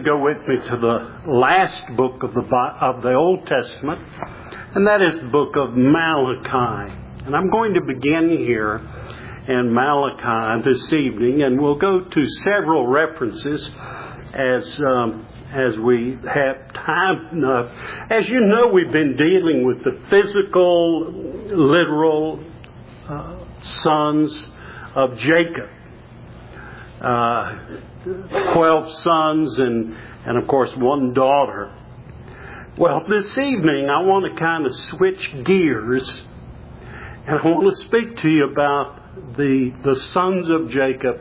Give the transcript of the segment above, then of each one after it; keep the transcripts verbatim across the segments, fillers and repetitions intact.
go with me to the last book of the of the Old Testament, and that is the book of Malachi. And I'm going to begin here in Malachi this evening, and we'll go to several references as um, as we have time enough. As you know, we've been dealing with the physical, literal uh, sons of Jacob. Uh, Twelve sons and, and of course one daughter. Well, this evening I want to kind of switch gears, and I want to speak to you about the the sons of Jacob,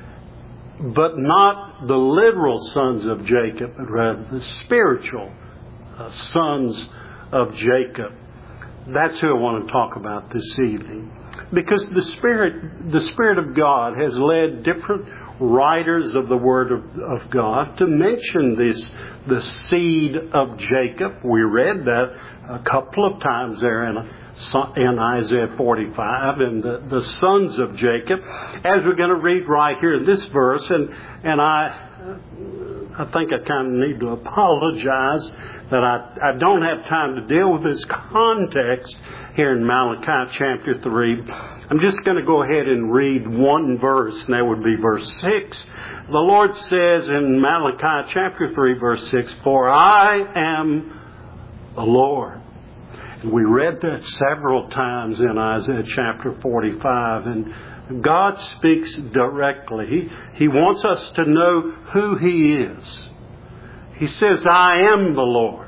but not the literal sons of Jacob, but rather the spiritual uh, sons of Jacob. That's who I want to talk about this evening, because the Spirit, the Spirit of God has led different writers of the Word of, of God to mention this, the seed of Jacob. We read that a couple of times there in, in Isaiah forty-five, and the, the sons of Jacob, as we're going to read right here in this verse. And, and I, I think I kind of need to apologize that I, I don't have time to deal with this context here in Malachi chapter three. I'm just going to go ahead and read one verse, and that would be verse six. The Lord says in Malachi chapter three, verse six, "For I am the Lord." And we read that several times in Isaiah chapter forty-five, and God speaks directly. He, he wants us to know who He is. He says, "I am the Lord.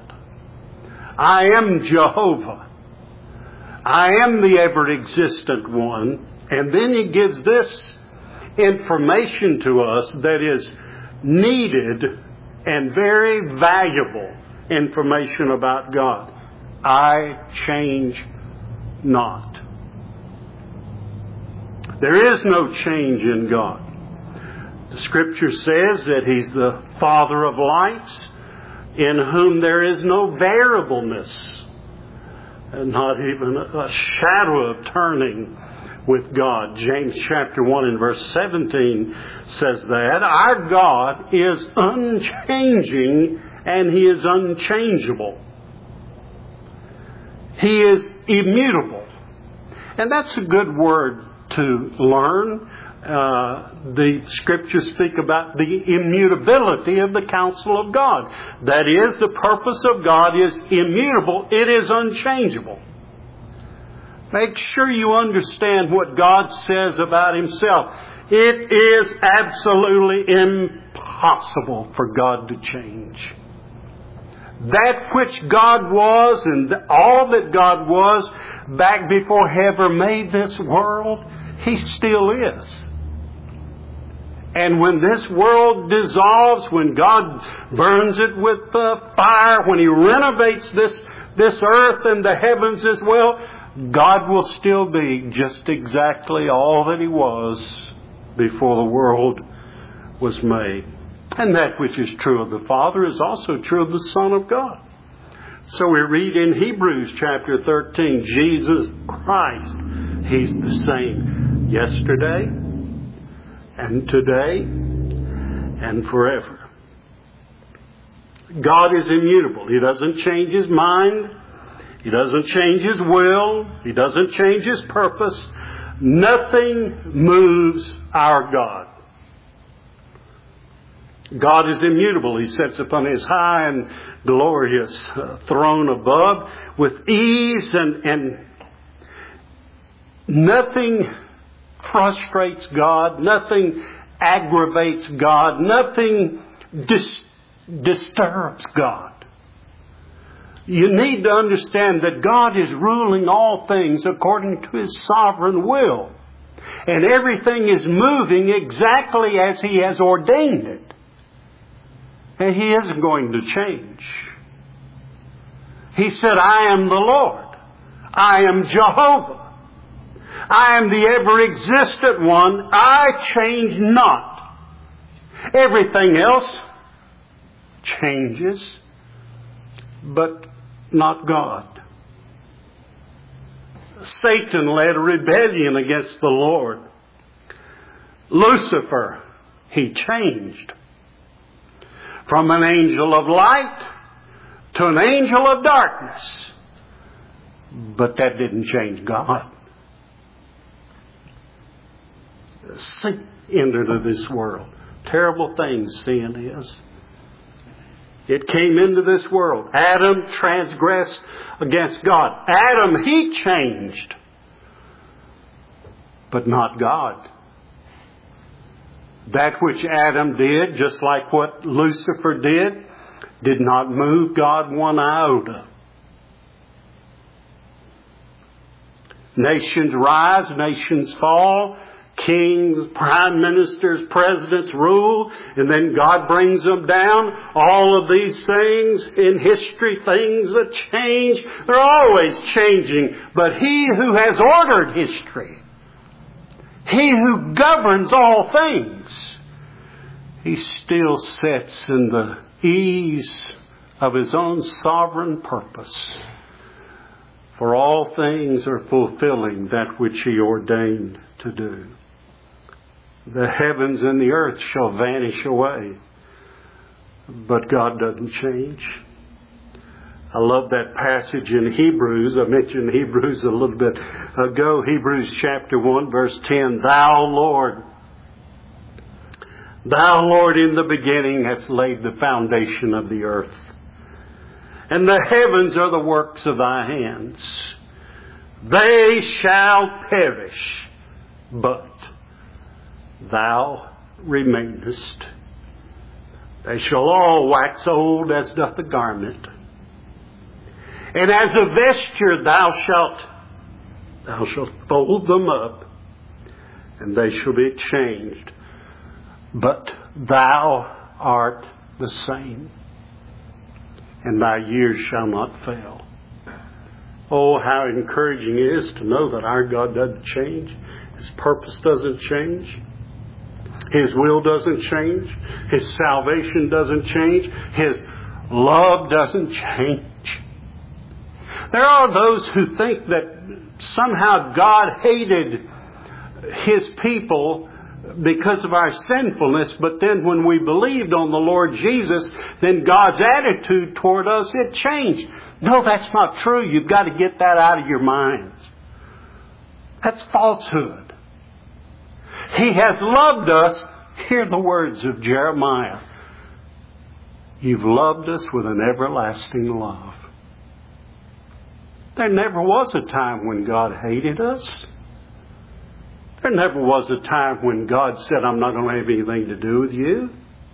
I am Jehovah. I am the ever-existent one." And then He gives this information to us that is needed and very valuable information about God. I change not. There is no change in God. The Scripture says that He's the Father of lights, in whom there is no variableness, and not even a shadow of turning with God. James chapter one and verse seventeen says that our God is unchanging and He is unchangeable. He is immutable. And that's a good word to learn. Uh, the Scriptures speak about the immutability of the counsel of God. That is, the purpose of God is immutable. It is unchangeable. Make sure you understand what God says about Himself. It is absolutely impossible for God to change. That which God was and all that God was back before He ever made this world, He still is. And when this world dissolves, when God burns it with uh, fire, when He renovates this, this earth and the heavens as well, God will still be just exactly all that He was before the world was made. And that which is true of the Father is also true of the Son of God. So we read in Hebrews chapter thirteen, Jesus Christ, He's the same yesterday and today and forever. God is immutable. He doesn't change His mind. He doesn't change His will. He doesn't change His purpose. Nothing moves our God. God is immutable. He sits upon His high and glorious uh, throne above with ease, and, and nothing frustrates God. Nothing aggravates God. Nothing dis- disturbs God. You need to understand that God is ruling all things according to His sovereign will. And everything is moving exactly as He has ordained it. And He isn't going to change. He said, "I am the Lord. I am Jehovah. I am the ever-existent one. I change not." Everything else changes, but not God. Satan led a rebellion against the Lord. Lucifer, he changed. from an angel of light to an angel of darkness. But that didn't change God. Sin entered this world. Terrible things sin is. It came into this world. Adam transgressed against God. Adam, he changed. But not God. That which Adam did, just like what Lucifer did, did not move God one iota. Nations rise, nations fall. Kings, prime ministers, presidents rule, and then God brings them down. All of these things in history, things that change, they're always changing. But He who has ordered history, He who governs all things, He still sits in the ease of His own sovereign purpose. For all things are fulfilling that which He ordained to do. The heavens and the earth shall vanish away, but God doesn't change. I love that passage in Hebrews. I mentioned Hebrews a little bit ago. Hebrews chapter one, verse ten. Thou, Lord, Thou, Lord, in the beginning hast laid the foundation of the earth, and the heavens are the works of Thy hands. They shall perish, but Thou remainest. They shall all wax old as doth the garment. And as a vesture thou shalt, thou shalt fold them up, and they shall be changed. But Thou art the same, and Thy years shall not fail. Oh, how encouraging it is to know that our God doesn't change. His purpose doesn't change. His will doesn't change. His salvation doesn't change. His love doesn't change. There are those who think that somehow God hated His people because of our sinfulness, but then when we believed on the Lord Jesus, then God's attitude toward us, it changed. No, that's not true. You've got to get that out of your minds. That's falsehood. He has loved us. Hear the words of Jeremiah. You've loved us with an everlasting love. There never was a time when God hated us. There never was a time when God said, I'm not going to have anything to do with you.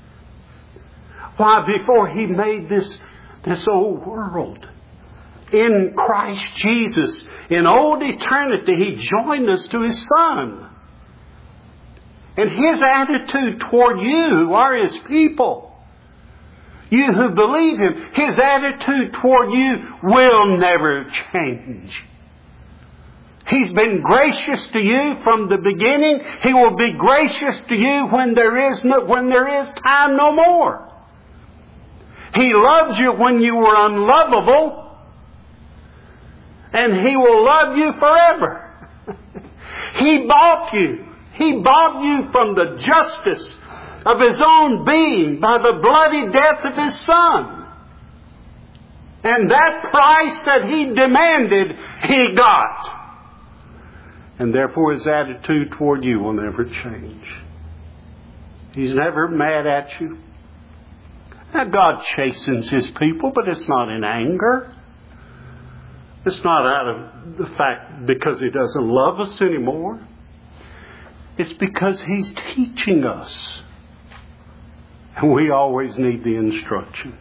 Why, before He made this, this old world, in Christ Jesus, in old eternity, He joined us to His Son. And His attitude toward you who are His people, you who believe Him, His attitude toward you will never change. He's been gracious to you from the beginning. He will be gracious to you when there is no, when there is time no more. He loved you when you were unlovable, and He will love you forever. He bought you. He bought you from the justice of His own being by the bloody death of His Son. And that price that He demanded, He got. And therefore His attitude toward you will never change. He's never mad at you. Now God chastens His people, but it's not in anger. It's not out of the fact because He doesn't love us anymore. It's because He's teaching us. And we always need the instruction.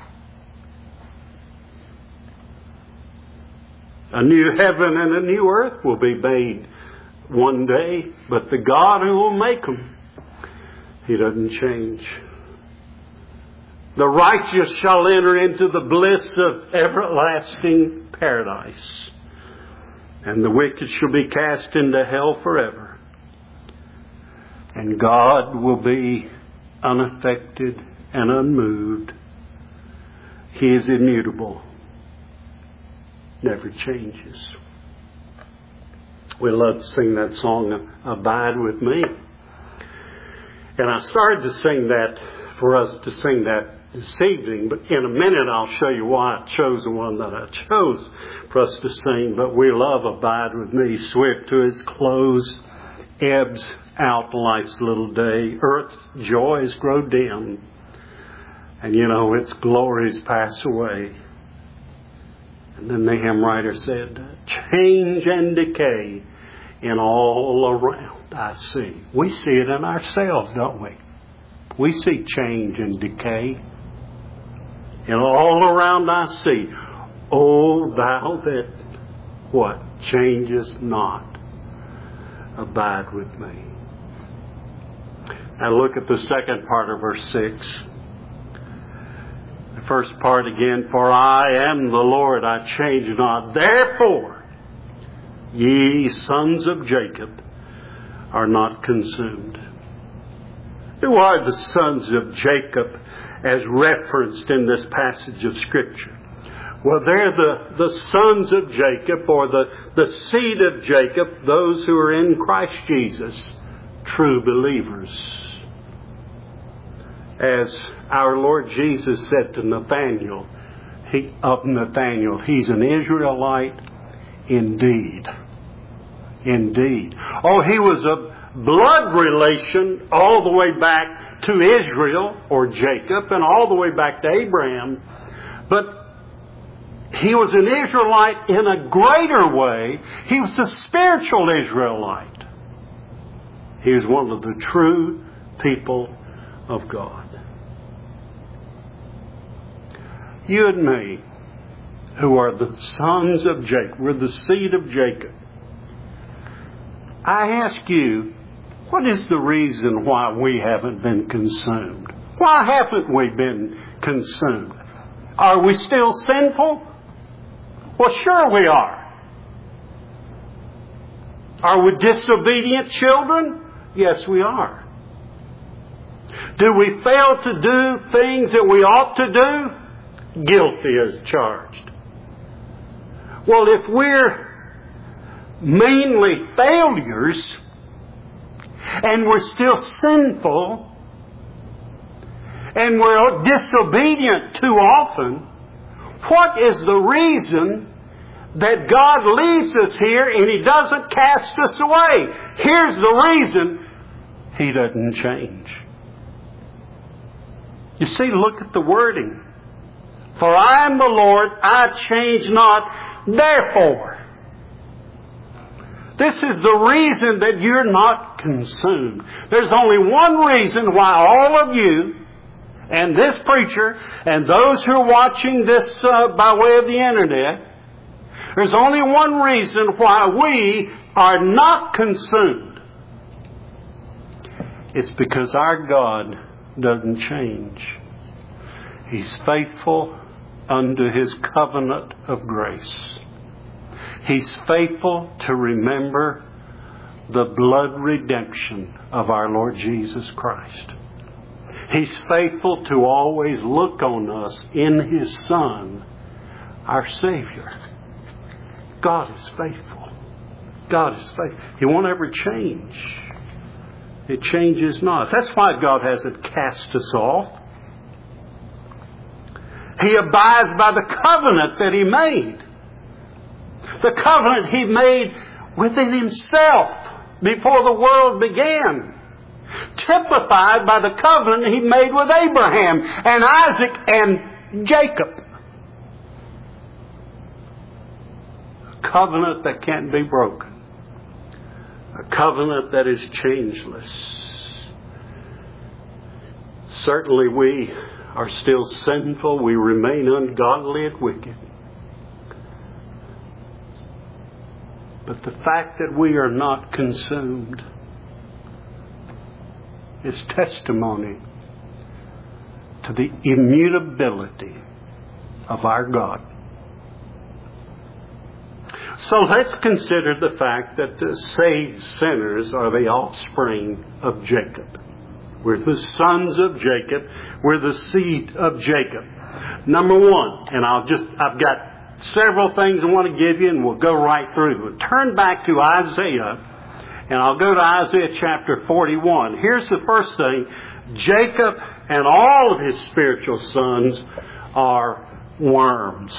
A new heaven and a new earth will be made one day, but the God who will make them, He doesn't change. The righteous shall enter into the bliss of everlasting paradise, and the wicked shall be cast into hell forever. And God will be unaffected and unmoved. He is immutable, never changes. We love to sing that song, Abide With Me. And I started to sing that, for us to sing that this evening, but in a minute I'll show you why I chose the one that I chose for us to sing. But we love Abide With Me. Swift to its close, ebbs out life's little day. Earth's joys grow dim, and you know its glories pass away. And then the hymn writer said, change and decay in all around I see. We see it in ourselves, don't we? We see change and decay. And all around I see, O thou that, what? Changest not. Abide with me. Now look at the second part of verse six. The first part again, for I am the Lord, I change not. Therefore, ye sons of Jacob are not consumed. Who are the sons of Jacob as referenced in this passage of Scripture? Well, they're the, the sons of Jacob, or the, the seed of Jacob, those who are in Christ Jesus, true believers. As our Lord Jesus said to Nathanael, he, of Nathanael, he's an Israelite indeed. Indeed. Oh, he was a blood relation all the way back to Israel or Jacob and all the way back to Abraham. But he was an Israelite in a greater way. He was a spiritual Israelite. He was one of the true people of God. You and me, who are the sons of Jacob, we're the seed of Jacob. I ask you, what is the reason why we haven't been consumed? Why haven't we been consumed? Are we still sinful? Well, sure we are. Are we disobedient children? Yes, we are. Do we fail to do things that we ought to do? Guilty as charged. Well, if we're mainly failures and we're still sinful and we're disobedient too often, what is the reason that God leaves us here and He doesn't cast us away? Here's the reason: He doesn't change. You see, look at the wording. For I am the Lord, I change not, therefore. This is the reason that you're not consumed. There's only one reason why all of you and this preacher and those who are watching this uh, by way of the internet, there's only one reason why we are not consumed. It's because our God doesn't change. He's faithful unto His covenant of grace. He's faithful to remember the blood redemption of our Lord Jesus Christ. He's faithful to always look on us in His Son, our Savior. God is faithful. God is faithful. He won't ever change. It changes not. That's why God hasn't cast us off. He abides by the covenant that He made. The covenant He made within Himself before the world began. Typified by the covenant He made with Abraham and Isaac and Jacob. A covenant that can't be broken. A covenant that is changeless. Certainly we are still sinful. We remain ungodly and wicked. But the fact that we are not consumed is testimony to the immutability of our God. So let's consider the fact that the saved sinners are the offspring of Jacob. We're the sons of Jacob. We're the seed of Jacob. Number one, and I'll just, I've got several things I want to give you and we'll go right through them. Turn back to Isaiah and I'll go to Isaiah chapter forty-one. Here's the first thing. Jacob and all of his spiritual sons are worms.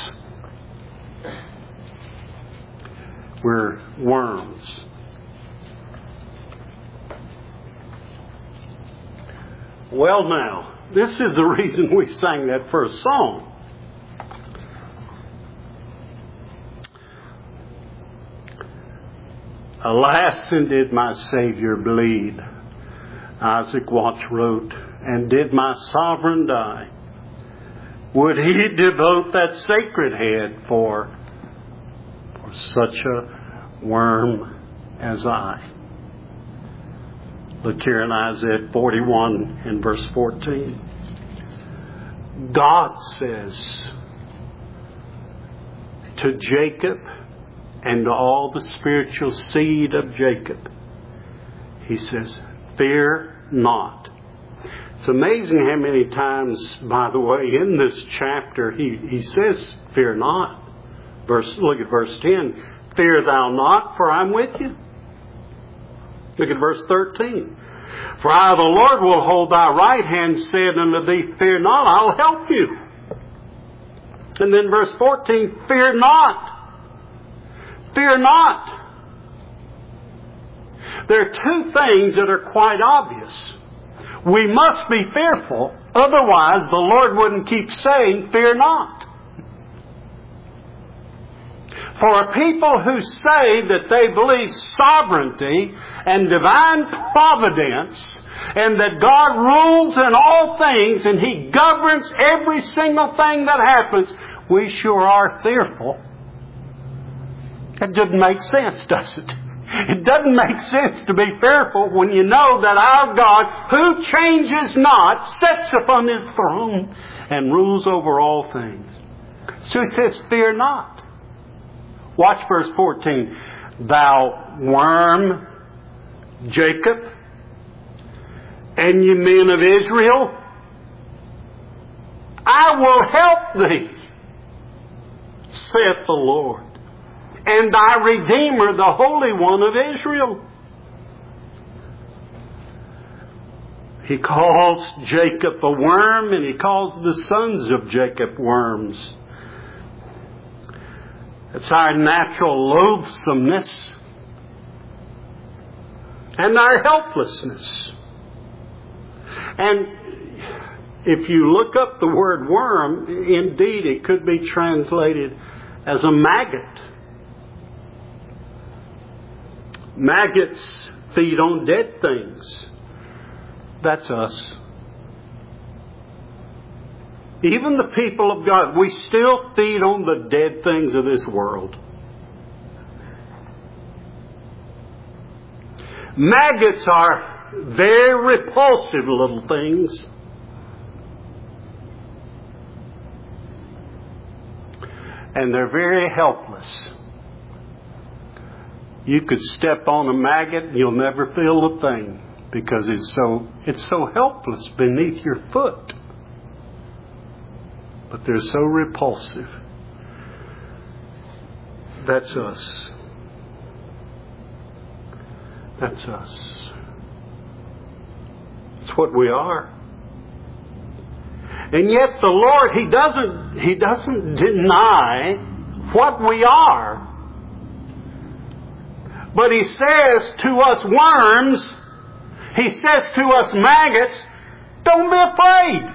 We're worms. Well now, this is the reason we sang that first song. Alas, and did my Savior bleed, Isaac Watts wrote, and did my sovereign die? Would he devote that sacred head for, for such a worm as I? Look here in Isaiah forty-one and verse fourteen. God says to Jacob and to all the spiritual seed of Jacob, he says, fear not. It's amazing how many times, by the way, in this chapter, he, he says, fear not. Verse, look at verse ten. Fear thou not, for I'm with you. Look at verse thirteen. For I, the Lord, will hold thy right hand, said unto thee, fear not, I'll help you. And then verse fourteen, fear not. Fear not. There are two things that are quite obvious. We must be fearful, otherwise the Lord wouldn't keep saying, fear not. For a people who say that they believe sovereignty and divine providence, and that God rules in all things and He governs every single thing that happens, we sure are fearful. It doesn't make sense, does it? It doesn't make sense to be fearful when you know that our God, who changes not, sits upon His throne and rules over all things. So He says, fear not. Watch verse fourteen. Thou worm, Jacob, and ye men of Israel, I will help thee, saith the Lord, and thy Redeemer, the Holy One of Israel. He calls Jacob a worm, and He calls the sons of Jacob worms. It's our natural loathsomeness and our helplessness. And if you look up the word worm, indeed it could be translated as a maggot. Maggots feed on dead things. That's us. Even the people of God, we still feed on the dead things of this world. Maggots are very repulsive little things. And they're very helpless. You could step on a maggot and you'll never feel a thing because it's so it's so helpless beneath your foot. But they're so repulsive. That's us. That's us. It's what we are. And yet the Lord, He doesn't, He doesn't deny what we are. But He says to us worms, He says to us maggots, don't be afraid.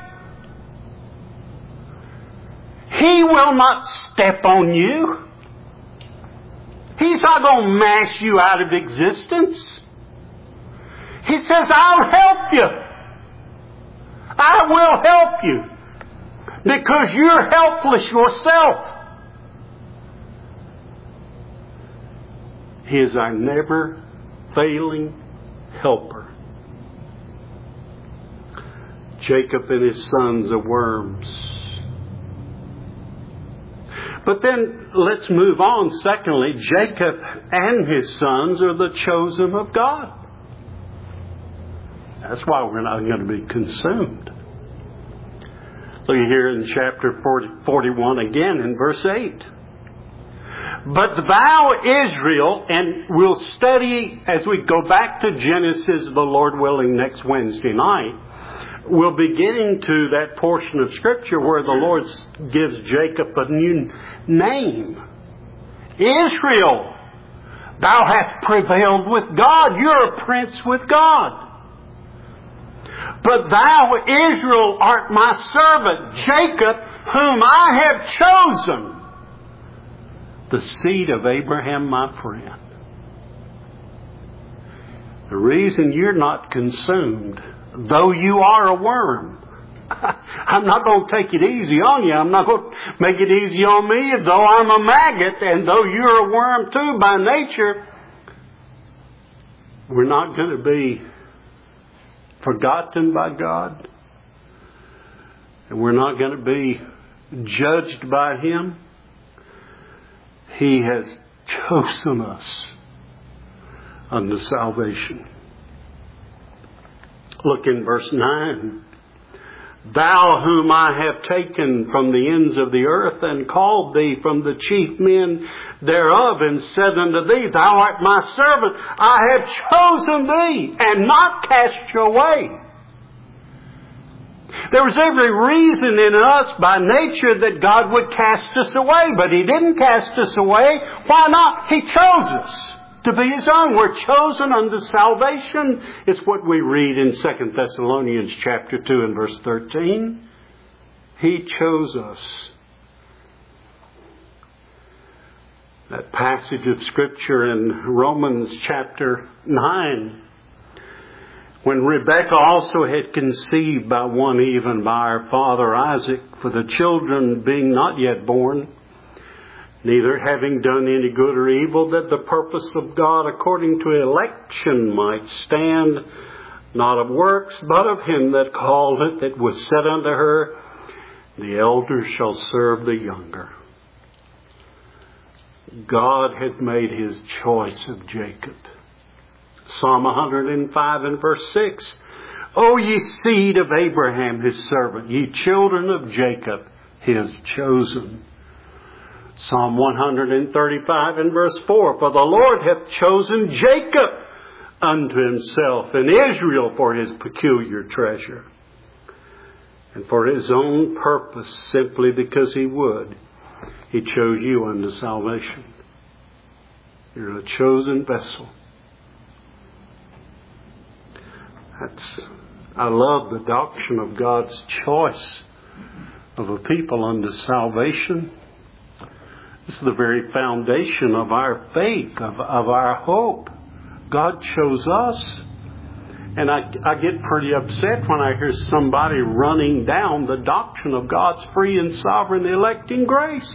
He will not step on you. He's not going to mash you out of existence. He says, I'll help you. I will help you. Because you're helpless yourself. He is our never failing helper. Jacob and his sons are worms. But then let's move on. Secondly, Jacob and his sons are the chosen of God. That's why we're not going to be consumed. Look here in chapter forty, forty-one again in verse eight. But thou, Israel, and we'll study as we go back to Genesis, the Lord willing, next Wednesday night. we'll be getting to that portion of Scripture where the Lord gives Jacob a new name. Israel, thou hast prevailed with God. You're a prince with God. But thou, Israel, art my servant, Jacob, whom I have chosen, the seed of Abraham, my friend. The reason you're not consumed, though you are a worm, I'm not going to take it easy on you. I'm not going to make it easy on me, though I'm a maggot, and though you're a worm too by nature. We're not going to be forgotten by God. And we're not going to be judged by Him. He has chosen us unto salvation. Look in verse nine. Thou whom I have taken from the ends of the earth and called thee from the chief men thereof and said unto thee, thou art my servant. I have chosen thee and not cast you away. There was every reason in us by nature that God would cast us away, but He didn't cast us away. Why not? He chose us to be His own. We're chosen unto salvation. It's what we read in Second Thessalonians chapter two and verse thirteen. He chose us. That passage of Scripture in Romans chapter nine, when Rebekah also had conceived by one even by our father Isaac, for the children being not yet born, neither having done any good or evil, that the purpose of God according to election might stand, not of works, but of Him that called it, that was said unto her, the elder shall serve the younger. God had made His choice of Jacob. Psalm one hundred five and verse six. O ye seed of Abraham His servant, ye children of Jacob His chosen. Psalm one hundred thirty-five and verse four. For the Lord hath chosen Jacob unto Himself, and Israel for His peculiar treasure. And for His own purpose, simply because He would, He chose you unto salvation. You're a chosen vessel. That's, I love the doctrine of God's choice of a people unto salvation. This is the very foundation of our faith, of, of our hope. God chose us. And I, I get pretty upset when I hear somebody running down the doctrine of God's free and sovereign electing grace,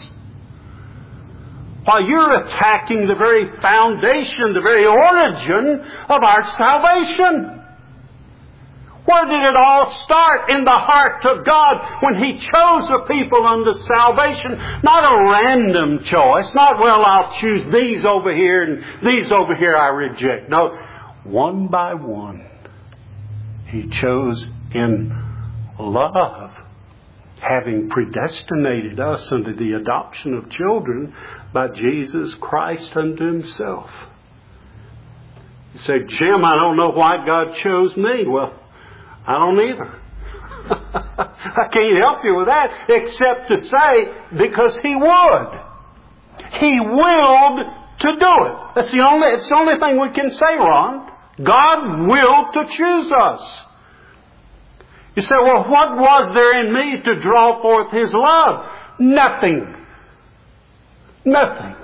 while you're attacking the very foundation, the very origin of our salvation. Where did it all start? In the heart of God, when He chose a people unto salvation. Not a random choice. Not, well, I'll choose these over here and these over here I reject. No, one by one, He chose in love, having predestinated us unto the adoption of children by Jesus Christ unto Himself. You say, Jim, I don't know why God chose me. Well, I don't either. I can't help you with that, except to say, because He would. He willed to do it. That's the only, it's the only thing we can say, Ron. God willed to choose us. You say, well, what was there in me to draw forth His love? Nothing. Nothing.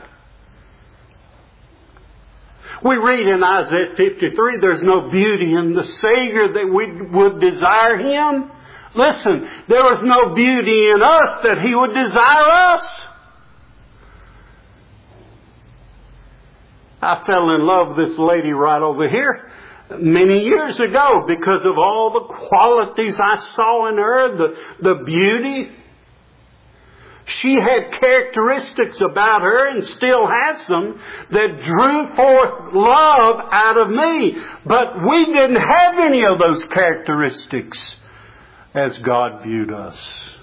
We read in Isaiah fifty-three, there's no beauty in the Savior that we would desire Him. Listen, there was no beauty in us that He would desire us. I fell in love with this lady right over here many years ago because of all the qualities I saw in her, the, the beauty. She had characteristics about her, and still has them, that drew forth love out of me. But we didn't have any of those characteristics as God viewed us.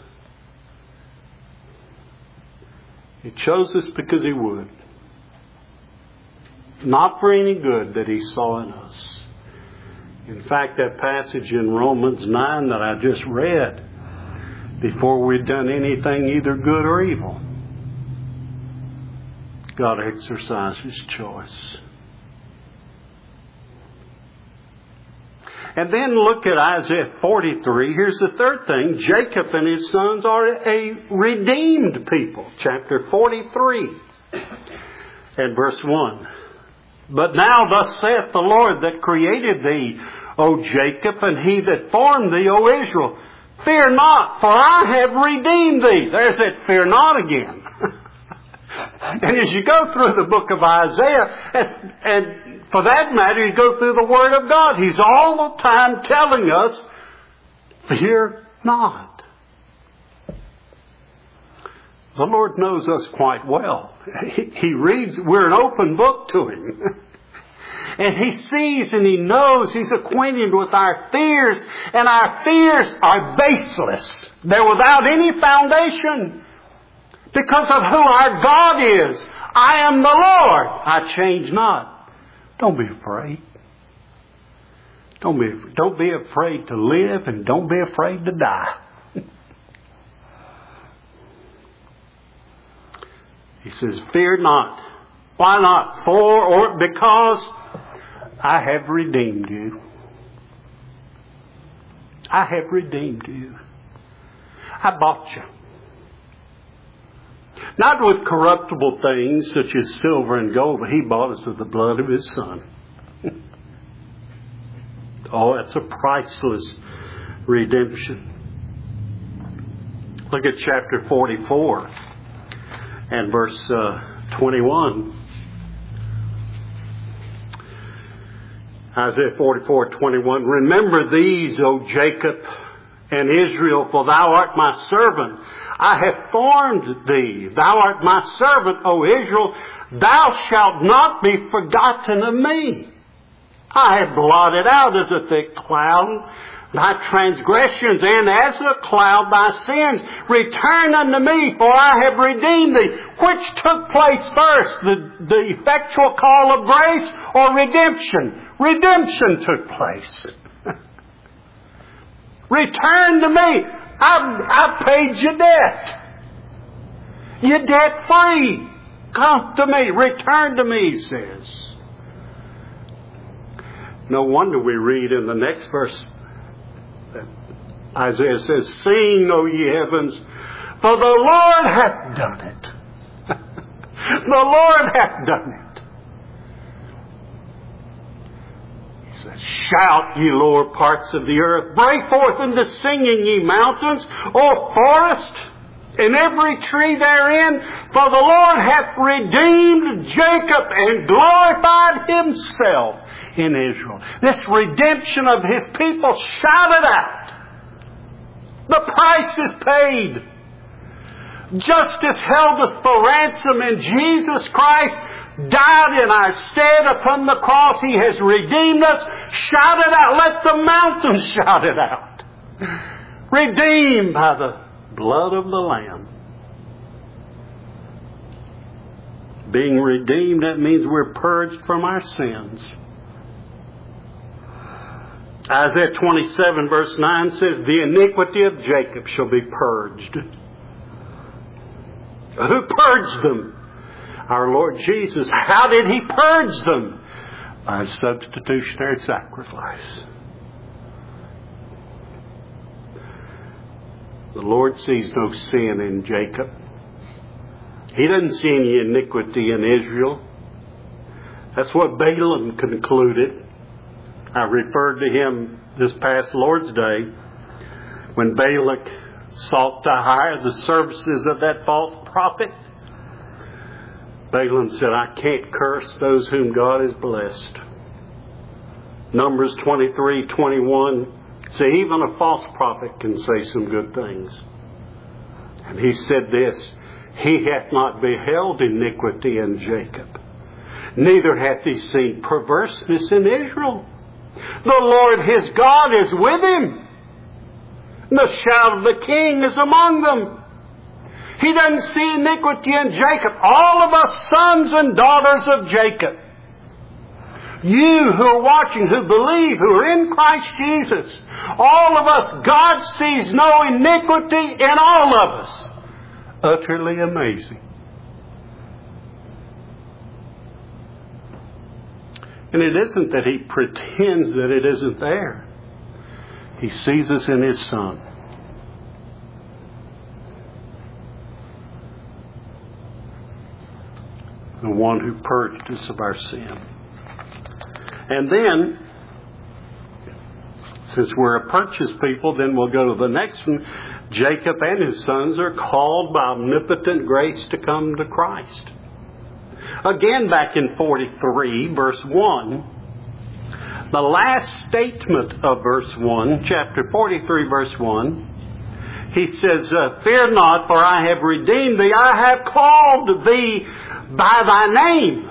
He chose us because He would. Not for any good that He saw in us. In fact, that passage in Romans nine that I just read, before we'd done anything either good or evil, God exercises choice. And then look at Isaiah forty-three. Here's the third thing. Jacob and his sons are a redeemed people. Chapter forty-three and verse one. But now thus saith the Lord that created thee, O Jacob, and he that formed thee, O Israel. Fear not, for I have redeemed thee. There's that fear not again. And as you go through the book of Isaiah, and for that matter, you go through the Word of God, He's all the time telling us, fear not. The Lord knows us quite well. He, he reads, we're an open book to Him. And He sees and He knows, He's acquainted with our fears, and our fears are baseless. They're without any foundation. Because of who our God is. I am the Lord. I change not. Don't be afraid. Don't be, don't be afraid to live, and don't be afraid to die. He says, fear not. Why not? For or because I have redeemed you. I have redeemed you. I bought you. Not with corruptible things such as silver and gold, but He bought us with the blood of His Son. Oh, that's a priceless redemption. Look at chapter forty-four and verse uh, twenty-one. Isaiah forty-four, twenty-one. Remember these, O Jacob and Israel, for thou art my servant. I have formed thee. Thou art my servant, O Israel. Thou shalt not be forgotten of me. I have blotted out as a thick cloud thy transgressions, and as a cloud thy sins. Return unto me, for I have redeemed thee. Which took place first, the, the effectual call of grace or redemption? Redemption took place. Return to me. I, I paid your debt. You're debt free. Come to me. Return to me, he says. No wonder we read in the next verse that Isaiah says, sing, O ye heavens, for the Lord hath done it. The Lord hath done it. He says, shout, ye lower parts of the earth. Break forth into singing, ye mountains, O forest, and every tree therein. For the Lord hath redeemed Jacob and glorified Himself in Israel. This redemption of His people, shout it out. The price is paid. Justice held us for ransom, and Jesus Christ died in our stead upon the cross. He has redeemed us. Shout it out. Let the mountains shout it out. Redeemed by the blood of the Lamb. Being redeemed, that means we're purged from our sins. Isaiah twenty-seven verse nine says, the iniquity of Jacob shall be purged. Who purged them? Our Lord Jesus. How did He purge them? By a substitutionary sacrifice. The Lord sees no sin in Jacob. He doesn't see any iniquity in Israel. That's what Balaam concluded. I referred to him this past Lord's Day when Balak sought to hire the services of that false prophet. Balaam said, I can't curse those whom God has blessed. Numbers twenty-three, twenty-one. See, even a false prophet can say some good things. And he said this, he hath not beheld iniquity in Jacob, neither hath he seen perverseness in Israel. The Lord his God is with him. The shout of the king is among them. He doesn't see iniquity in Jacob. All of us sons and daughters of Jacob You who are watching, who believe, who are in Christ Jesus, all of us, God sees no iniquity in all of us. Utterly amazing. And it isn't that He pretends that it isn't there. He sees us in His Son. The one who purged us of our sin. And then, since we're a purchased people, then we'll go to the next one. Jacob and his sons are called by omnipotent grace to come to Christ. Again, back in forty-three, verse one, the last statement of verse one, chapter forty-three, verse one, he says, uh, Fear not, for I have redeemed thee. I have called thee by thy name.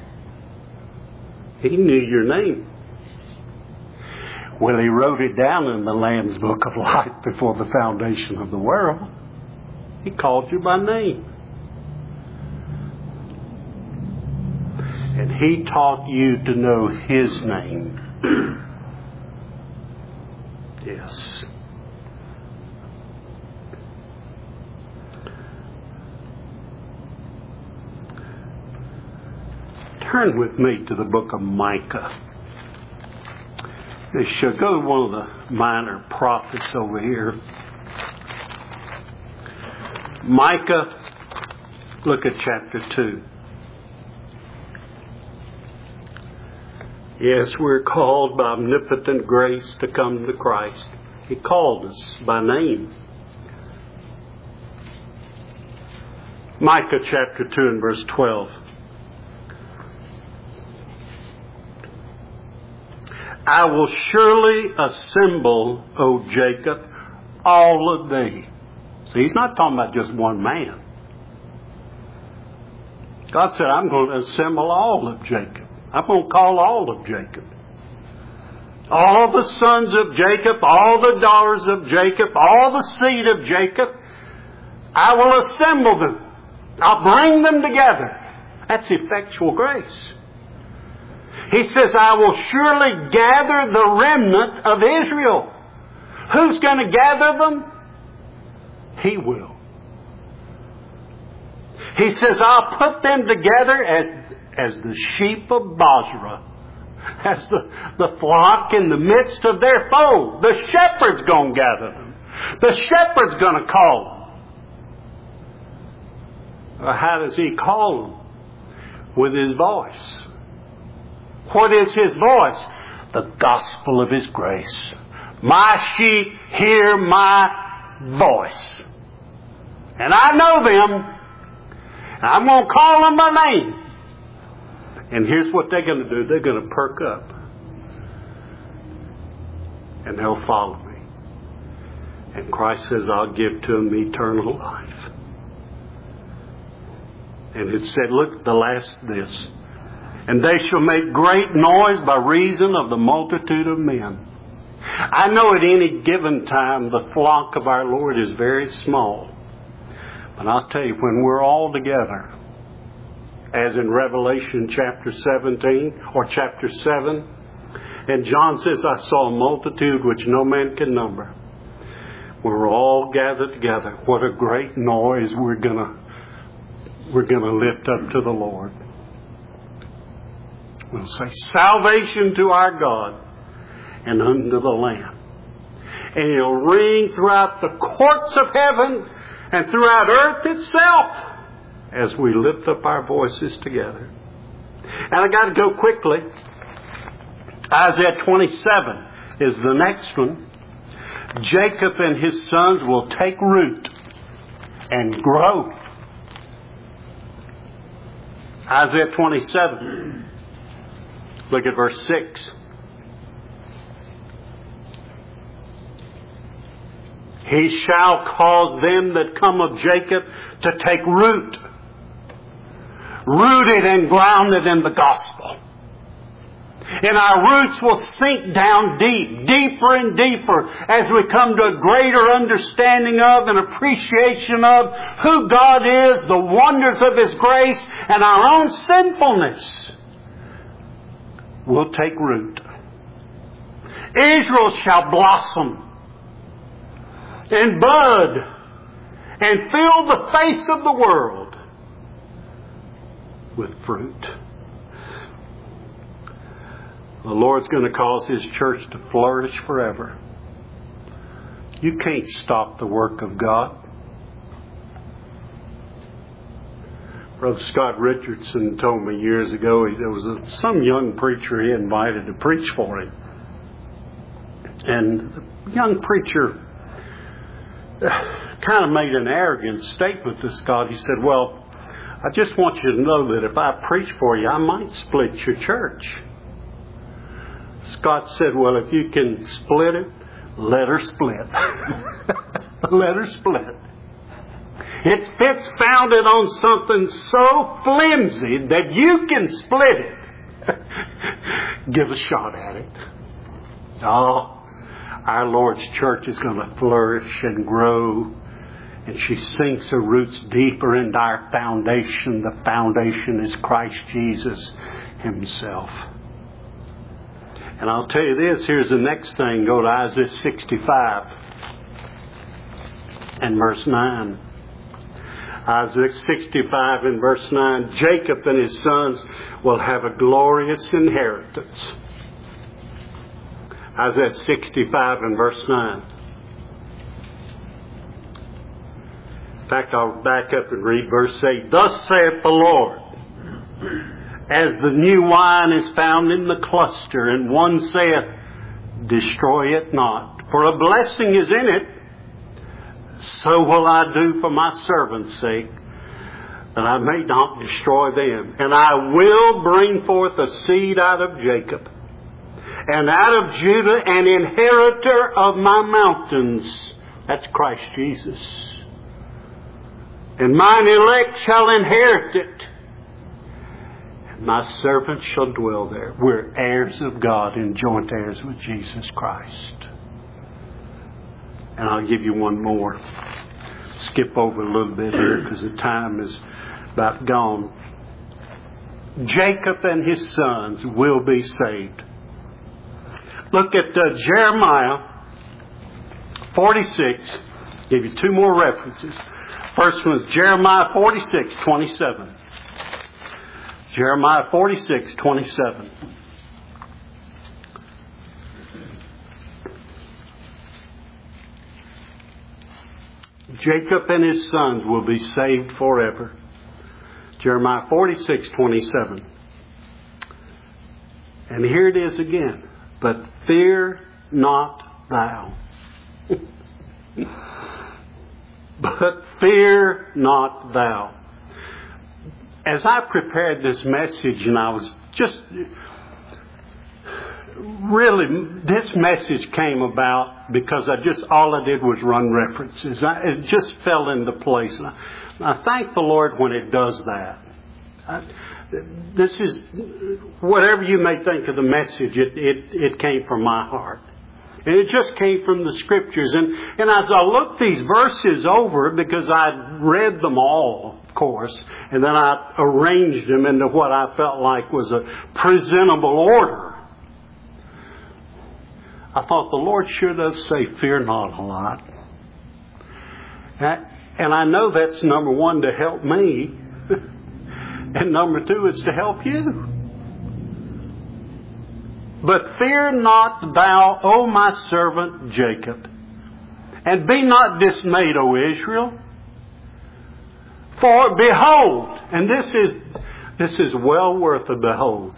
He knew your name. Well, He wrote it down in the Lamb's Book of Life before the foundation of the world. He called you by name. And He taught you to know His name. Yes. Turn with me to the book of Micah. They should go to one of the minor prophets over here. Micah, look at chapter two. Yes, we're called by omnipotent grace to come to Christ. He called us by name. Micah chapter two and verse twelve. I will surely assemble, O Jacob, all of thee. See, He's not talking about just one man. God said, I'm going to assemble all of Jacob. I'm going to call all of Jacob. All the sons of Jacob, all the daughters of Jacob, all the seed of Jacob, I will assemble them. I'll bring them together. That's effectual grace. He says, I will surely gather the remnant of Israel. Who's going to gather them? He will. He says, I'll put them together as, as the sheep of Bozrah. As the, the flock in the midst of their fold. The shepherd's going to gather them. The shepherd's going to call them. Well, how does He call them? With His voice. What is His voice? The gospel of His grace. My sheep hear my voice. And I know them. I'm going to call them by name. And here's what they're going to do. They're going to perk up. And they'll follow me. And Christ says, I'll give to them eternal life. And it said, look, the last this. And they shall make great noise by reason of the multitude of men. I know at any given time the flock of our Lord is very small. But I'll tell you, when we're all together, as in Revelation chapter seventeen or chapter seven, and John says, I saw a multitude which no man can number. We're all gathered together. What a great noise we're gonna we're gonna lift up to the Lord. We'll say, salvation to our God and unto the Lamb. And it'll ring throughout the courts of heaven and throughout earth itself as we lift up our voices together. And I got to go quickly. Isaiah twenty-seven is the next one. Jacob and his sons will take root and grow. Isaiah twenty-seven. Look at verse six. He shall cause them that come of Jacob to take root. Rooted and grounded in the gospel. And our roots will sink down deep, deeper and deeper as we come to a greater understanding of and appreciation of who God is, the wonders of His grace, and our own sinfulness. will take root. Israel shall blossom and bud and fill the face of the world with fruit. The Lord's going to cause His church to flourish forever. You can't stop the work of God. Brother Scott Richardson told me years ago, there was a, some young preacher he invited to preach for him. And the young preacher kind of made an arrogant statement to Scott. He said, well, I just want you to know that if I preach for you, I might split your church. Scott said, well, if you can split it, let her split. Let her split. It's, it's founded on something so flimsy that you can split it. Give a shot at it. Oh, our Lord's church is going to flourish and grow. And she sinks her roots deeper into our foundation. The foundation is Christ Jesus Himself. And I'll tell you this, here's the next thing. Go to Isaiah sixty-five and verse nine. Isaiah sixty-five and verse nine. Jacob and his sons will have a glorious inheritance. Isaiah sixty-five and verse nine. In fact, I'll back up and read verse eight. Thus saith the Lord, as the new wine is found in the cluster, and one saith, destroy it not, for a blessing is in it, so will I do for my servant's sake, that I may not destroy them. And I will bring forth a seed out of Jacob, and out of Judah an inheritor of my mountains. That's Christ Jesus. And mine elect shall inherit it. My servant shall dwell there. We're heirs of God and joint heirs with Jesus Christ. And I'll give you one more. Skip over a little bit here because the time is about gone. Jacob and his sons will be saved. Look at uh, Jeremiah forty-six. Give you two more references. First one is Jeremiah forty-six, twenty-seven. Jeremiah forty-six, twenty-seven. Jacob and his sons will be saved forever. Jeremiah forty-six, twenty-seven. And here it is again. But fear not thou. But fear not thou. As I prepared this message, and I was just really, this message came about because I just, all I did was run references. I, it just fell into place. And I, I thank the Lord when it does that. I, this is, whatever you may think of the message, it, it, it came from my heart. And it just came from the Scriptures. And, and as I looked these verses over, because I'd read them all, of course, and then I arranged them into what I felt like was a presentable order, I thought the Lord sure does say, fear not a lot. And I know that's number one, to help me. And number two, it's to help you. But fear not thou, O my servant Jacob, and be not dismayed, O Israel. For behold, and this is this is well worth a behold,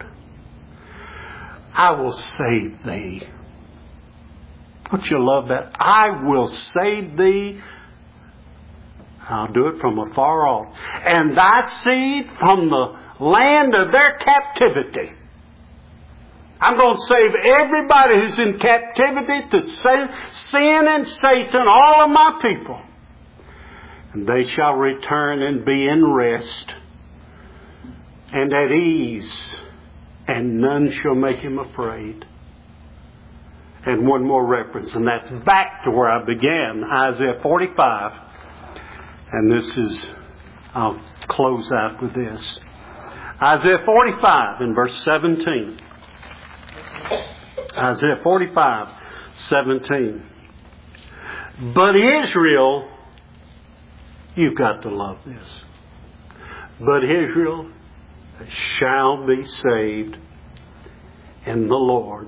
I will save thee. Don't you love that? I will save thee. I'll do it from afar off. And thy seed from the land of their captivity. I'm going to save everybody who's in captivity to sin and Satan, all of my people. And they shall return and be in rest and at ease, and none shall make him afraid. And one more reference, and that's back to where I began, Isaiah forty-five. And this is, I'll close out with this. Isaiah forty-five in verse seventeen. Isaiah forty-five, seventeen. But Israel, you've got to love this. But Israel shall be saved in the Lord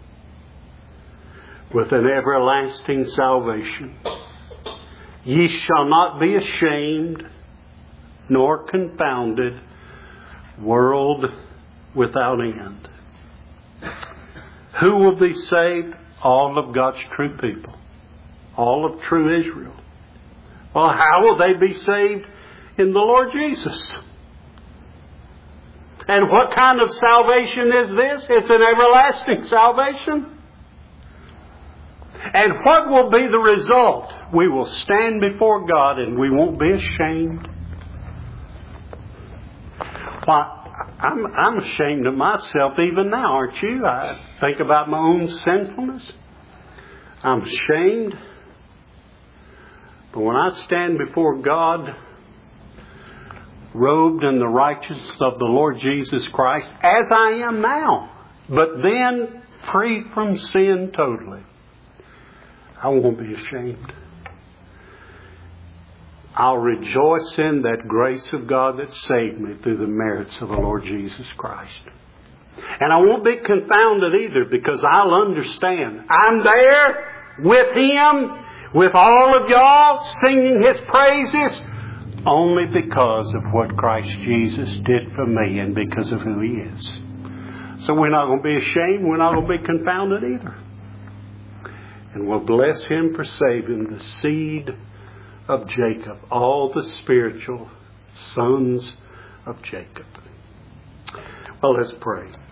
with an everlasting salvation. Ye shall not be ashamed nor confounded, world without end. Who will be saved? All of God's true people. All of true Israel. Well, how will they be saved? In the Lord Jesus. And what kind of salvation is this? It's an everlasting salvation. And what will be the result? We will stand before God and we won't be ashamed. Why, I'm, I'm ashamed of myself even now, aren't you? I think about my own sinfulness. I'm ashamed. But when I stand before God, robed in the righteousness of the Lord Jesus Christ, as I am now, but then free from sin totally, I won't be ashamed. I'll rejoice in that grace of God that saved me through the merits of the Lord Jesus Christ. And I won't be confounded either, because I'll understand. I'm there with Him, with all of y'all, singing His praises, only because of what Christ Jesus did for me and because of who He is. So we're not going to be ashamed. We're not going to be confounded either. And we'll bless Him for saving the seed of Jacob, all the spiritual sons of Jacob. Well, let's pray.